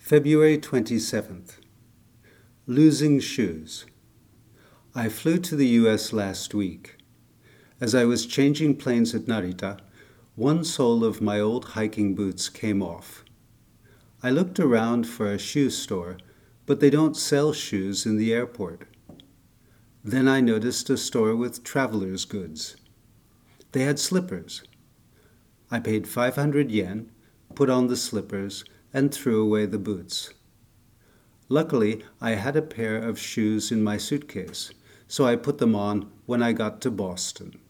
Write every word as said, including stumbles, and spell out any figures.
February twenty-seventh. Losing shoes. I flew to the U S last week. As I was changing planes at Narita, one sole of my old hiking boots came off. I looked around for a shoe store, but they don't sell shoes in the airport. Then I noticed a store with traveler's goods. They had slippers. I paid five hundred yen, put on the slippers, and threw away the boots. Luckily, I had a pair of shoes in my suitcase, so I put them on when I got to Boston.